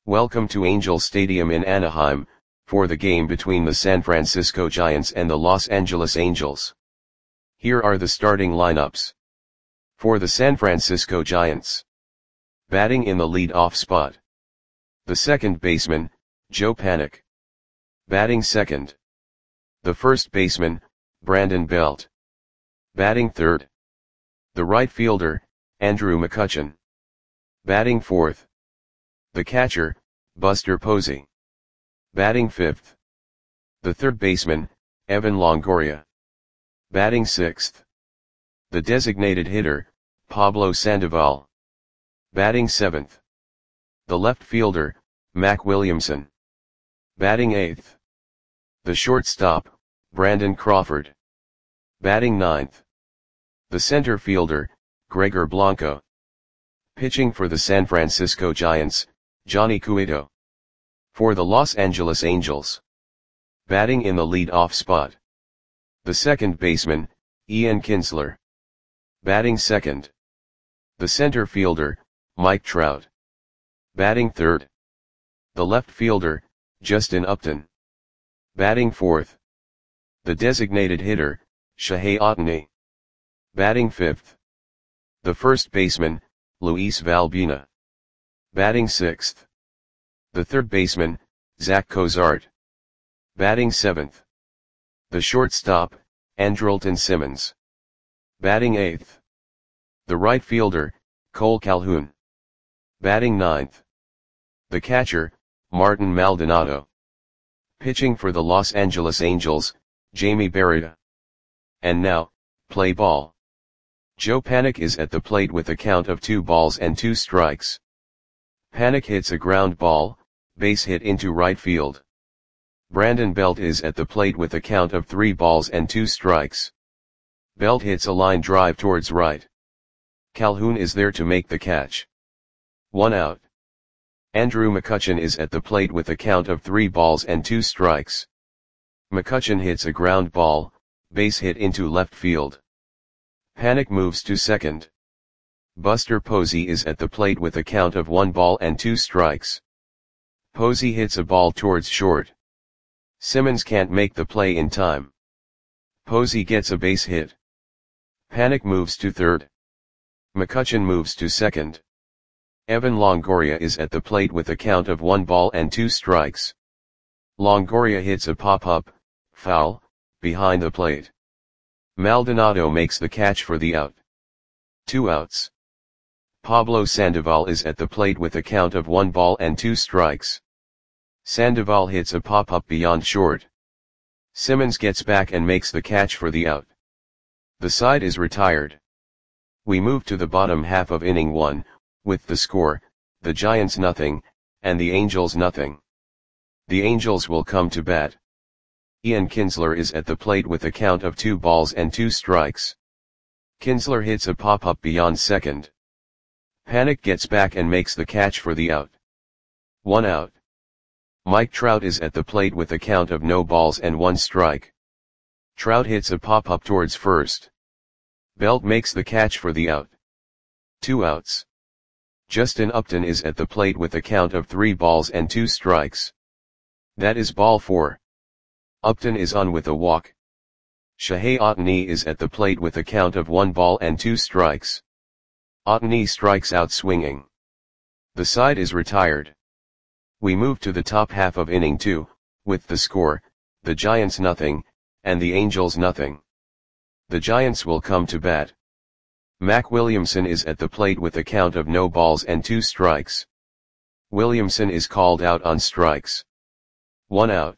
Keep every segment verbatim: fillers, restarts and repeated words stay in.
Welcome to Angel Stadium in Anaheim, for the game between the San Francisco Giants and the Los Angeles Angels. Here are the starting lineups. For the San Francisco Giants. Batting in the lead-off spot. The second baseman, Joe Panik. Batting second. The first baseman, Brandon Belt. Batting third. The right fielder, Andrew McCutchen. Batting fourth. The catcher, Buster Posey. Batting fifth. The third baseman, Evan Longoria. Batting sixth. The designated hitter, Pablo Sandoval. Batting seventh. The left fielder, Mac Williamson. Batting eighth. The shortstop, Brandon Crawford. Batting ninth. The center fielder, Gregor Blanco. Pitching for the San Francisco Giants, Johnny Cueto. For the Los Angeles Angels. Batting in the lead-off spot. The second baseman, Ian Kinsler. Batting second. The center fielder, Mike Trout. Batting third. The left fielder, Justin Upton. Batting fourth. The designated hitter, Shohei Ohtani. Batting fifth. The first baseman, Luis Valbuena. Batting sixth. The third baseman, Zach Cozart. Batting seventh. The shortstop, Andrelton Simmons. Batting eighth. The right fielder, Cole Calhoun. Batting ninth. The catcher, Martin Maldonado. Pitching for the Los Angeles Angels, Jamie Barria. And now, play ball. Joe Panik is at the plate with a count of two balls and two strikes. Panik hits a ground ball, base hit into right field. Brandon Belt is at the plate with a count of three balls and two strikes. Belt hits a line drive towards right. Calhoun is there to make the catch. One out. Andrew McCutchen is at the plate with a count of three balls and two strikes. McCutchen hits a ground ball, base hit into left field. Panik moves to second. Buster Posey is at the plate with a count of one ball and two strikes. Posey hits a ball towards short. Simmons can't make the play in time. Posey gets a base hit. Panik moves to third. McCutchen moves to second. Evan Longoria is at the plate with a count of one ball and two strikes. Longoria hits a pop-up, foul, behind the plate. Maldonado makes the catch for the out. Two outs. Pablo Sandoval is at the plate with a count of one ball and two strikes. Sandoval hits a pop-up beyond short. Simmons gets back and makes the catch for the out. The side is retired. We move to the bottom half of inning one, with the score, the Giants nothing, and the Angels nothing. The Angels will come to bat. Ian Kinsler is at the plate with a count of two balls and two strikes. Kinsler hits a pop-up beyond second. Panik gets back and makes the catch for the out. One out. Mike Trout is at the plate with a count of no balls and one strike. Trout hits a pop-up towards first. Belt makes the catch for the out. Two outs. Justin Upton is at the plate with a count of three balls and two strikes. That is ball four. Upton is on with a walk. Shohei Ohtani is at the plate with a count of one ball and two strikes. Ohtani strikes out swinging. The side is retired. We move to the top half of inning two, with the score, the Giants nothing, and the Angels nothing. The Giants will come to bat. Mac Williamson is at the plate with a count of no balls and two strikes. Williamson is called out on strikes. One out.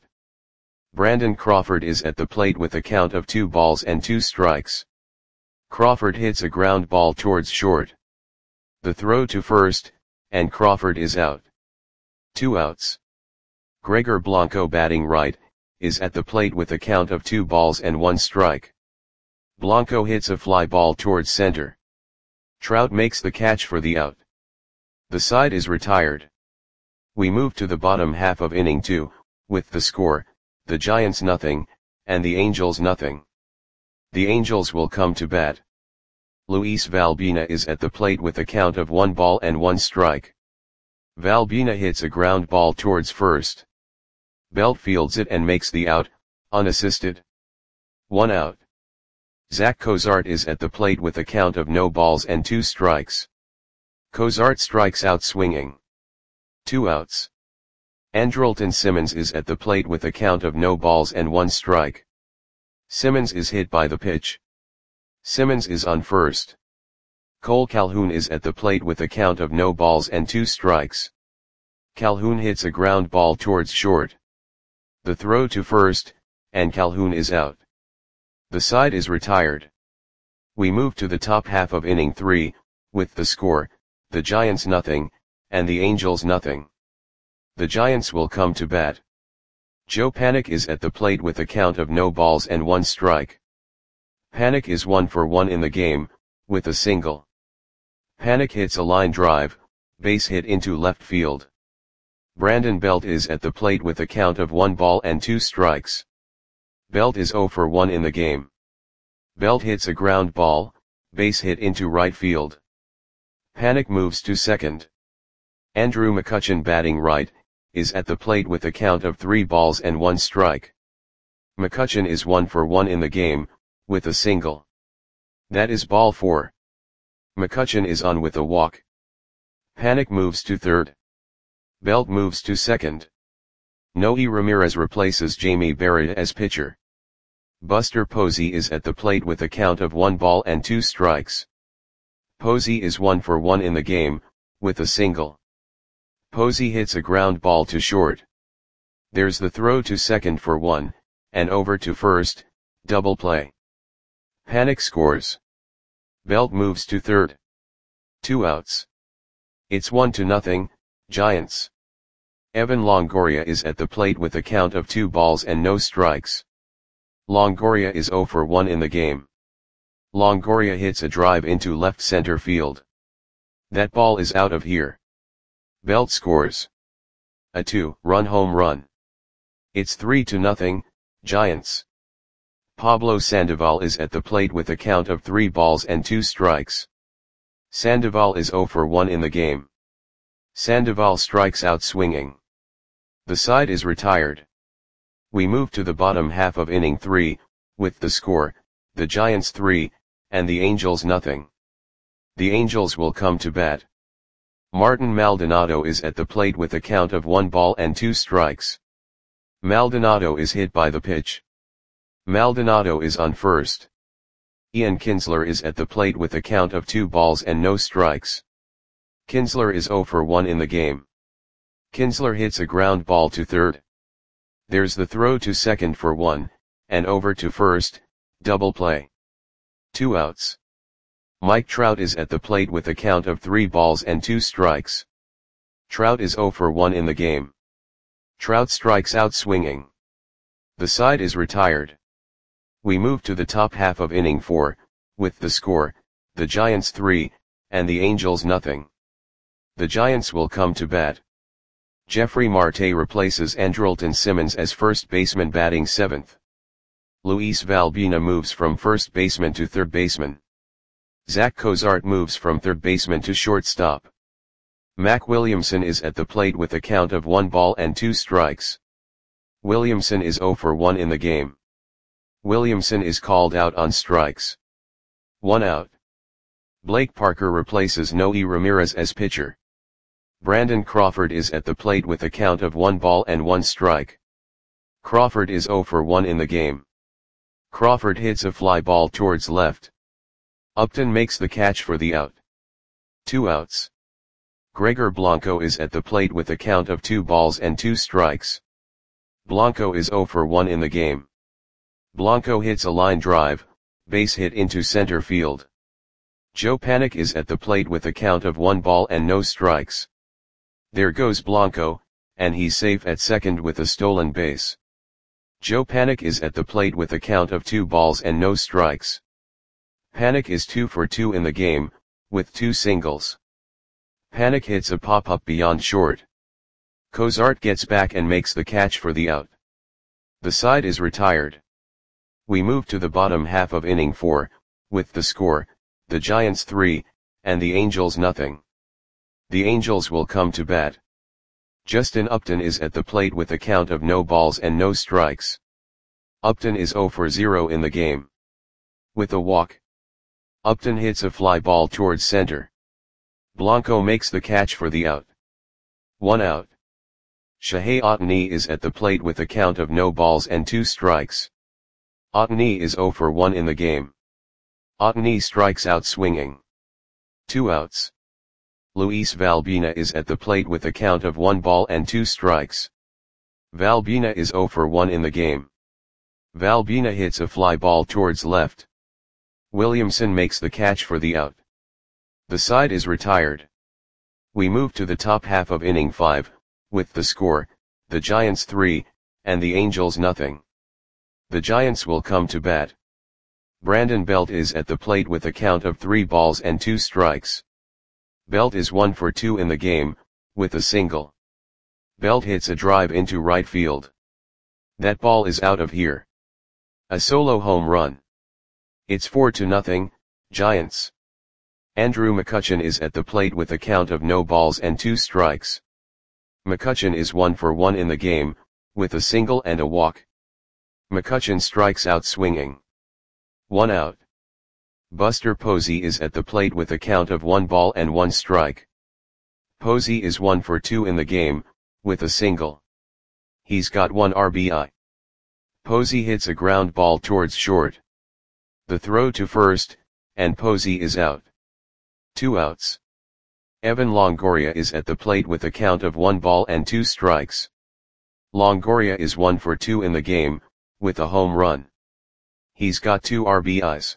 Brandon Crawford is at the plate with a count of two balls and two strikes. Crawford hits a ground ball towards short. The throw to first, and Crawford is out. Two outs. Gregor Blanco batting right, is at the plate with a count of two balls and one strike. Blanco hits a fly ball towards center. Trout makes the catch for the out. The side is retired. We move to the bottom half of inning two, with the score, the Giants nothing, and the Angels nothing. The Angels will come to bat. Luis Valbuena is at the plate with a count of one ball and one strike. Valbuena hits a ground ball towards first. Belt fields it and makes the out, unassisted. One out. Zach Cozart is at the plate with a count of no balls and two strikes. Cozart strikes out swinging. Two outs. Andrelton Simmons is at the plate with a count of no balls and one strike. Simmons is hit by the pitch. Simmons is on first. Cole Calhoun is at the plate with a count of no balls and two strikes. Calhoun hits a ground ball towards short. The throw to first, and Calhoun is out. The side is retired. We move to the top half of inning three, with the score, the Giants nothing, and the Angels nothing. The Giants will come to bat. Joe Panik is at the plate with a count of no balls and one strike. Panik is one for one in the game, with a single. Panik hits a line drive, base hit into left field. Brandon Belt is at the plate with a count of one ball and two strikes. Belt is zero for one in the game. Belt hits a ground ball, base hit into right field. Panik moves to second. Andrew McCutchen, batting right, is at the plate with a count of three balls and one strike. McCutchen is one for one in the game, with a single. That is ball four. McCutchen is on with a walk. Panik moves to third. Belt moves to second. Noe Ramirez replaces Jamie Barrett as pitcher. Buster Posey is at the plate with a count of one ball and two strikes. Posey is one for one in the game, with a single. Posey hits a ground ball to short. There's the throw to second for one, and over to first, double play. Panik scores. Belt moves to third. Two outs. It's one to nothing, Giants. Evan Longoria is at the plate with a count of two balls and no strikes. Longoria is zero for one in the game. Longoria hits a drive into left center field. That ball is out of here. Belt scores. A two-run home run. It's three to nothing, Giants. Pablo Sandoval is at the plate with a count of three balls and two strikes. Sandoval is zero for one in the game. Sandoval strikes out swinging. The side is retired. We move to the bottom half of inning three, with the score, the Giants three, and the Angels nothing. The Angels will come to bat. Martin Maldonado is at the plate with a count of one ball and two strikes. Maldonado is hit by the pitch. Maldonado is on first. Ian Kinsler is at the plate with a count of two balls and no strikes. Kinsler is zero for one in the game. Kinsler hits a ground ball to third. There's the throw to second for one, and over to first, double play. Two outs. Mike Trout is at the plate with a count of three balls and two strikes. Trout is zero for one in the game. Trout strikes out swinging. The side is retired. We move to the top half of inning four, with the score, the Giants three, and the Angels nothing. The Giants will come to bat. Jeffrey Marte replaces Andrelton Simmons as first baseman, batting seventh. Luis Valbuena moves from first baseman to third baseman. Zach Cozart moves from third baseman to shortstop. Mac Williamson is at the plate with a count of one ball and two strikes. Williamson is zero for one in the game. Williamson is called out on strikes. One out. Blake Parker replaces Noe Ramirez as pitcher. Brandon Crawford is at the plate with a count of one ball and one strike. Crawford is zero for one in the game. Crawford hits a fly ball towards left. Upton makes the catch for the out. Two outs. Gregor Blanco is at the plate with a count of two balls and two strikes. Blanco is zero for one in the game. Blanco hits a line drive, base hit into center field. Joe Panik is at the plate with a count of one ball and no strikes. There goes Blanco, and he's safe at second with a stolen base. Joe Panik is at the plate with a count of two balls and no strikes. Panik is two for two in the game, with two singles. Panik hits a pop-up beyond short. Cozart gets back and makes the catch for the out. The side is retired. We move to the bottom half of inning four, with the score, the Giants three, and the Angels nothing. The Angels will come to bat. Justin Upton is at the plate with a count of no balls and no strikes. Upton is zero for zero in the game. With a walk, Upton hits a fly ball towards center. Blanco makes the catch for the out. One out. Shohei Ohtani is at the plate with a count of no balls and two strikes. Ohtani is zero for one in the game. Ohtani strikes out swinging. Two outs. Luis Valbuena is at the plate with a count of one ball and two strikes. Valbuena is zero for one in the game. Valbuena hits a fly ball towards left. Williamson makes the catch for the out. The side is retired. We move to the top half of inning five, with the score, the Giants three, and the Angels nothing. The Giants will come to bat. Brandon Belt is at the plate with a count of three balls and two strikes. Belt is one for two in the game, with a single. Belt hits a drive into right field. That ball is out of here. A solo home run. It's four to nothing, Giants. Andrew McCutchen is at the plate with a count of no balls and two strikes. McCutchen is one for one in the game, with a single and a walk. McCutchen strikes out swinging. One out. Buster Posey is at the plate with a count of one ball and one strike. Posey is one for two in the game, with a single. He's got one R B I. Posey hits a ground ball towards short. The throw to first, and Posey is out. Two outs. Evan Longoria is at the plate with a count of one ball and two strikes. Longoria is one for two in the game, with a home run. He's got two R B Is.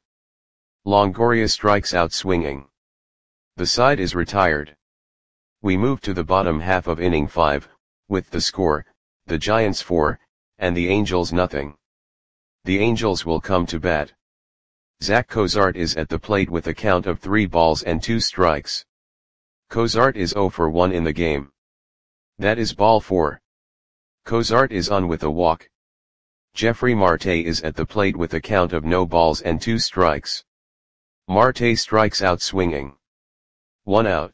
Longoria strikes out swinging. The side is retired. We move to the bottom half of inning five, with the score, the Giants four, and the Angels nothing. The Angels will come to bat. Zach Cozart is at the plate with a count of three balls and two strikes. Cozart is zero for one in the game. That is ball four. Cozart is on with a walk. Jeffrey Marte is at the plate with a count of no balls and two strikes. Marte strikes out swinging. One out.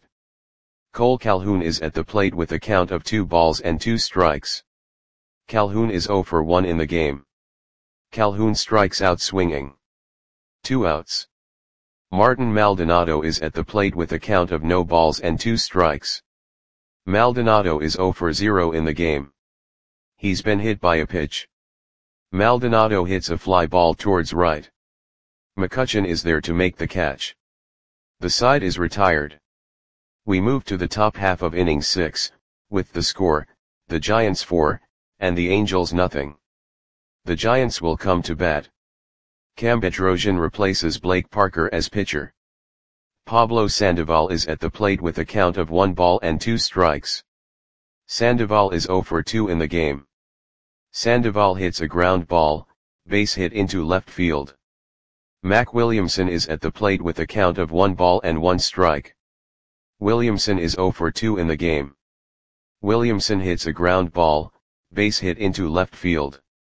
Cole Calhoun is at the plate with a count of two balls and two strikes. Calhoun is zero for one in the game. Calhoun strikes out swinging. Two outs. Martin Maldonado is at the plate with a count of no balls and two strikes. Maldonado is zero for zero in the game. He's been hit by a pitch. Maldonado hits a fly ball towards right. McCutchen is there to make the catch. The side is retired. We move to the top half of inning six, with the score, the Giants four, and the Angels nothing. The Giants will come to bat. Cam Bedrosian replaces Blake Parker as pitcher. Pablo Sandoval is at the plate with a count of one ball and two strikes. Sandoval is zero for two in the game. Sandoval hits a ground ball, base hit into left field. Mac Williamson is at the plate with a count of one ball and one strike. Williamson is zero for two in the game. Williamson hits a ground ball, base hit into left field.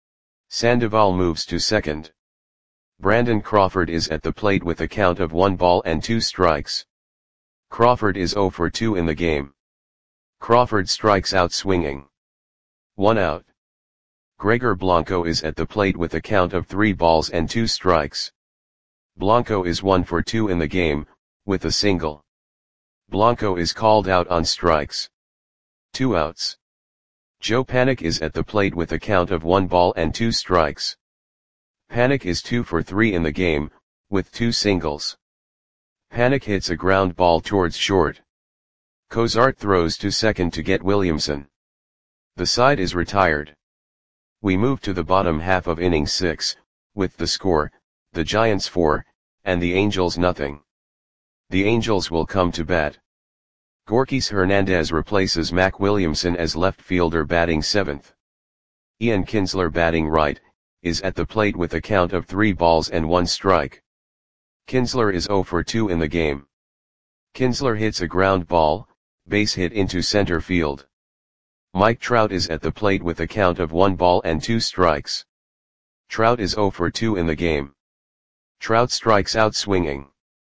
Sandoval moves to second. Brandon Crawford is at the plate with a count of one ball and two strikes. Crawford is zero for two in the game. Crawford strikes out swinging. One out. Gregor Blanco is at the plate with a count of three balls and two strikes. Blanco is one for two in the game, with a single. Blanco is called out on strikes. Two outs. Joe Panik is at the plate with a count of one ball and two strikes. Panik is two for three in the game, with two singles. Panik hits a ground ball towards short. Cozart throws to second to get Williamson. The side is retired. We move to the bottom half of inning six, with the score, the Giants four, and the Angels nothing. The Angels will come to bat. Gorkys Hernandez replaces Mac Williamson as left fielder batting seventh. Ian Kinsler batting right, is at the plate with a count of three balls and one strike. Kinsler is zero for two in the game. Kinsler hits a ground ball, base hit into center field. Mike Trout is at the plate with a count of one ball and two strikes. Trout is zero for two in the game. Trout strikes out swinging.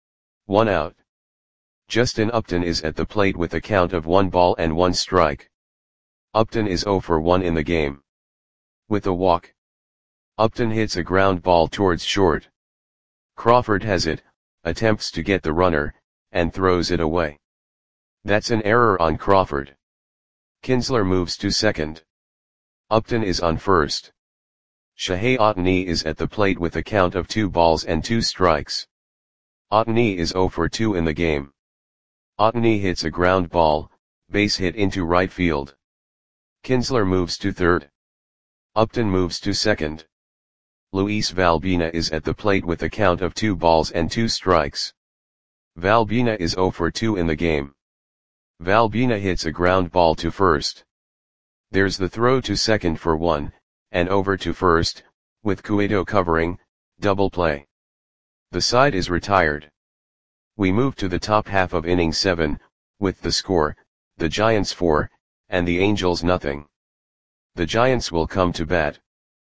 One out. Justin Upton is at the plate with a count of one ball and one strike. Upton is zero for one in the game. With a walk. Upton hits a ground ball towards short. Crawford has it, attempts to get the runner, and throws it away. That's an error on Crawford. Kinsler moves to second. Upton is on first. Shohei Ohtani is at the plate with a count of two balls and two strikes. Ohtani is zero for two in the game. Ohtani hits a ground ball, base hit into right field. Kinsler moves to third. Upton moves to second. Luis Valbuena is at the plate with a count of two balls and two strikes. Valbuena is zero for two in the game. Valbuena hits a ground ball to first. There's the throw to second for one, and over to first, with Cueto covering, double play. The side is retired. We move to the top half of inning seven, with the score, the Giants four, and the Angels nothing. The Giants will come to bat.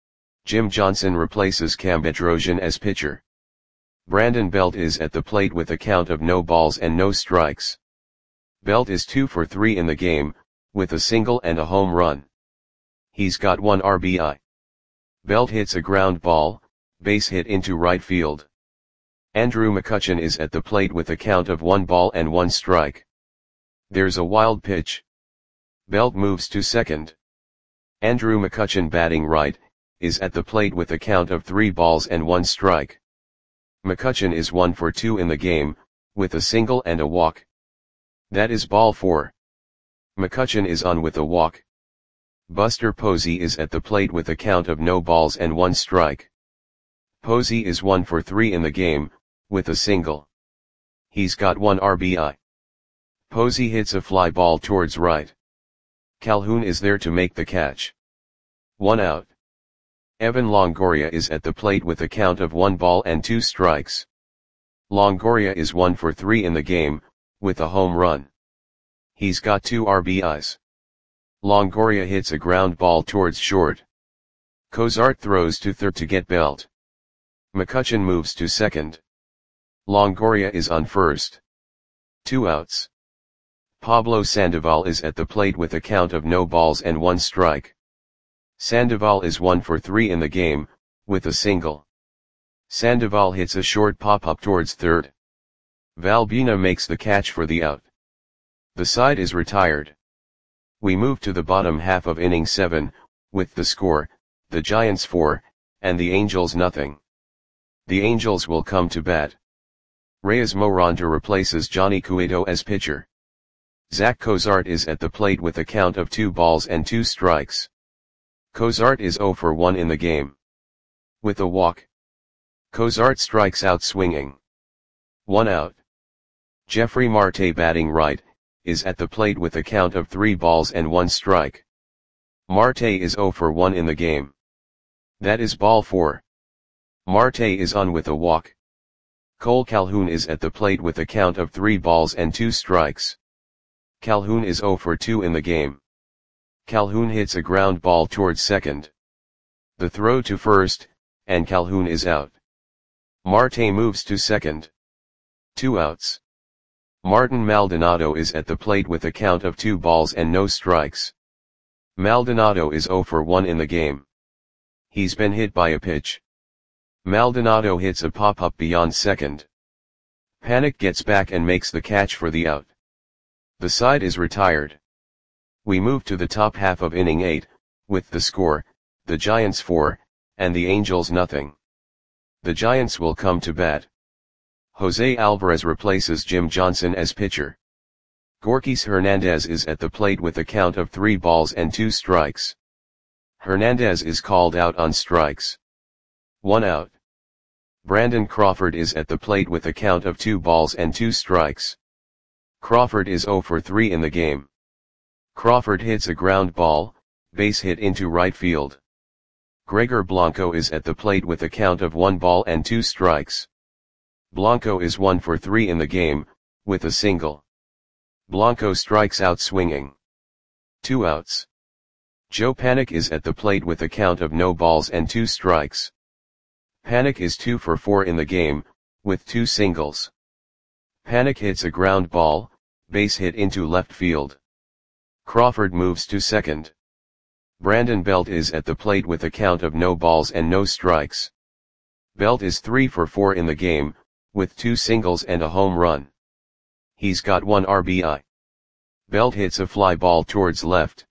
Jim Johnson replaces Cam Bedrosian as pitcher. Brandon Belt is at the plate with a count of no balls and no strikes. Belt is two for three in the game, with a single and a home run. He's got one R B I. Belt hits a ground ball, base hit into right field. Andrew McCutchen is at the plate with a count of one ball and one strike. There's a wild pitch. Belt moves to second. Andrew McCutchen, batting right, is at the plate with a count of three balls and one strike. McCutchen is one for two in the game, with a single and a walk. That is ball four. McCutchen is on with a walk. Buster Posey is at the plate with a count of no balls and one strike. Posey is one for three in the game, with a single. He's got one R B I. Posey hits a fly ball towards right. Calhoun is there to make the catch. One out. Evan Longoria is at the plate with a count of one ball and two strikes. Longoria is one for three in the game, with a home run. He's got two R B Is. Longoria hits a ground ball towards short. Cozart throws to third to get Belt. McCutchen moves to second. Longoria is on first. Two outs. Pablo Sandoval is at the plate with a count of no balls and one strike. Sandoval is one for three in the game, with a single. Sandoval hits a short pop-up towards third. Valbuena makes the catch for the out. The side is retired. We move to the bottom half of inning seven, with the score, the Giants four, and the Angels nothing. The Angels will come to bat. Reyes Moronta replaces Johnny Cueto as pitcher. Zach Cozart is at the plate with a count of two balls and two strikes. Cozart is zero for one in the game. With a walk. Cozart strikes out swinging. One out. Jeffrey Marte, batting right, is at the plate with a count of three balls and one strike. Marte is zero for one in the game. That is ball four. Marte is on with a walk. Cole Calhoun is at the plate with a count of three balls and two strikes. Calhoun is zero for two in the game. Calhoun hits a ground ball towards second. The throw to first, and Calhoun is out. Marte moves to second. Two outs. Martin Maldonado is at the plate with a count of two balls and no strikes. Maldonado is zero for one in the game. He's been hit by a pitch. Maldonado hits a pop-up beyond second. Panik gets back and makes the catch for the out. The side is retired. We move to the top half of inning eight, with the score, the Giants four, and the Angels nothing. The Giants will come to bat. Jose Alvarez replaces Jim Johnson as pitcher. Gorkys Hernandez is at the plate with a count of three balls and two strikes. Hernandez is called out on strikes. One out. Brandon Crawford is at the plate with a count of two balls and two strikes. Crawford is zero for three in the game. Crawford hits a ground ball, base hit into right field. Gregor Blanco is at the plate with a count of one ball and two strikes. Blanco is one for three in the game, with a single. Blanco strikes out swinging. Two outs. Joe Panik is at the plate with a count of no balls and two strikes. Panik is two for four in the game, with two singles. Panik hits a ground ball, base hit into left field. Crawford moves to second. Brandon Belt is at the plate with a count of no balls and no strikes. Belt is three for four in the game, with two singles and a home run. He's got one R B I. Belt hits a fly ball towards left.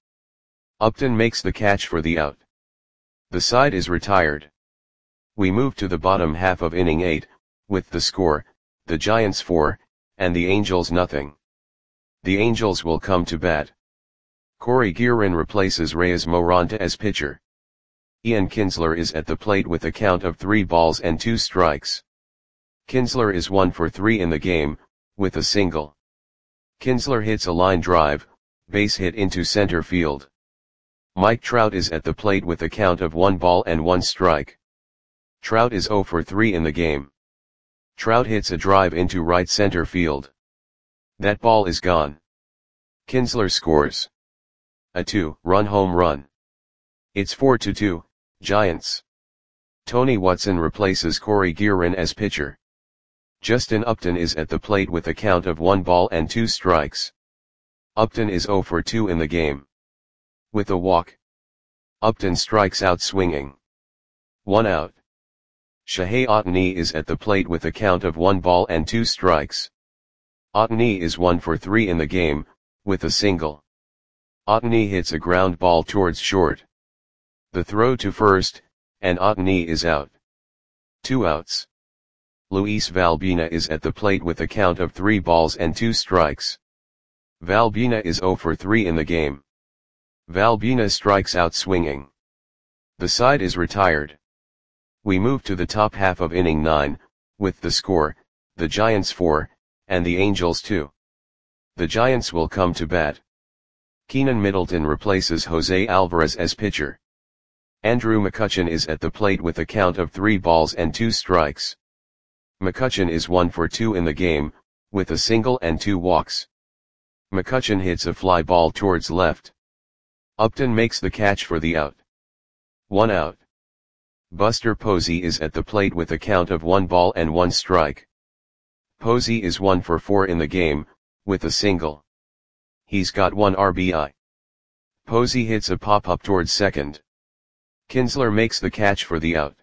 Upton makes the catch for the out. The side is retired. We move to the bottom half of inning eight, with the score, the Giants four, and the Angels nothing. The Angels will come to bat. Corey Guerin replaces Reyes Moronta as pitcher. Ian Kinsler is at the plate with a count of three balls and two strikes. Kinsler is one for three in the game, with a single. Kinsler hits a line drive, base hit into center field. Mike Trout is at the plate with a count of one ball and one strike. Trout is zero for three in the game. Trout hits a drive into right center field. That ball is gone. Kinsler scores a two-run home run. It's four to two, Giants. Tony Watson replaces Corey Guerin as pitcher. Justin Upton is at the plate with a count of one ball and two strikes. Upton is zero for two in the game. With a walk. Upton strikes out swinging. One out. Shohei Ohtani is at the plate with a count of one ball and two strikes. Ohtani is one for three in the game, with a single. Ohtani hits a ground ball towards short. The throw to first, and Ohtani is out. Two outs. Luis Valbuena is at the plate with a count of three balls and two strikes. Valbuena is zero for three in the game. Valbuena strikes out swinging. The side is retired. We move to the top half of inning nine, with the score, the Giants four, and the Angels two. The Giants will come to bat. Keenan Middleton replaces Jose Alvarez as pitcher. Andrew McCutchen is at the plate with a count of three balls and two strikes. McCutchen is one for two in the game, with a single and two walks. McCutchen hits a fly ball towards left. Upton makes the catch for the out. One out. Buster Posey is at the plate with a count of one ball and one strike. Posey is one for four in the game, with a single. He's got one R B I. Posey hits a pop-up towards second. Kinsler makes the catch for the out.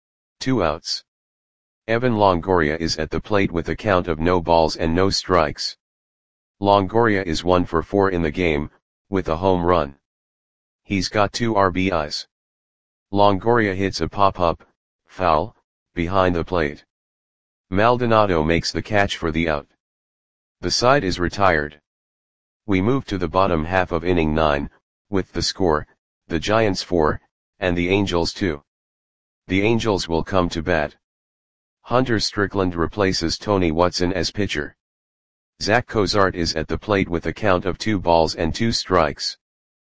Two outs. Evan Longoria is at the plate with a count of no balls and no strikes. Longoria is one for four in the game, with a home run. He's got two R B Is. Longoria hits a pop-up, foul, behind the plate. Maldonado makes the catch for the out. The side is retired. We move to the bottom half of inning nine, with the score, the Giants four, and the Angels two. The Angels will come to bat. Hunter Strickland replaces Tony Watson as pitcher. Zach Cozart is at the plate with a count of two balls and two strikes.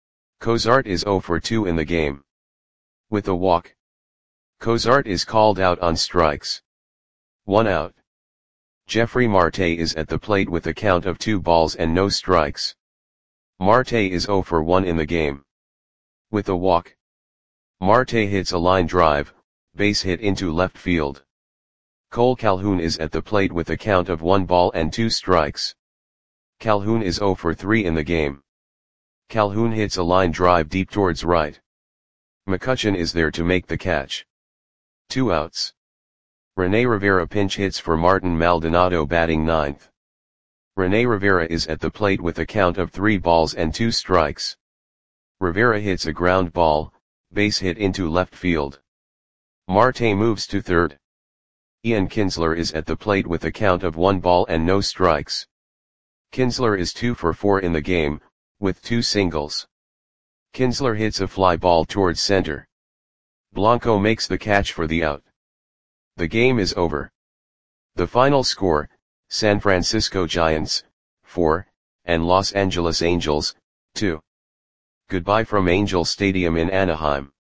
Cozart is zero for two in the game. With a walk. Cozart is called out on strikes. One out. Jeffrey Marte is at the plate with a count of two balls and no strikes. Marte is zero for one in the game. With a walk. Marte hits a line drive, base hit into left field. Cole Calhoun is at the plate with a count of one ball and two strikes. Calhoun is zero for three in the game. Calhoun hits a line drive deep towards right. McCutchen is there to make the catch. Two outs. Rene Rivera pinch hits for Martin Maldonado batting ninth. Rene Rivera is at the plate with a count of three balls and two strikes. Rivera hits a ground ball, base hit into left field. Marte moves to third. Ian Kinsler is at the plate with a count of one ball and no strikes. Kinsler is two for four in the game, with two singles. Kinsler hits a fly ball towards center. Blanco makes the catch for the out. The game is over. The final score, San Francisco Giants, four, and Los Angeles Angels, two. Goodbye from Angel Stadium in Anaheim.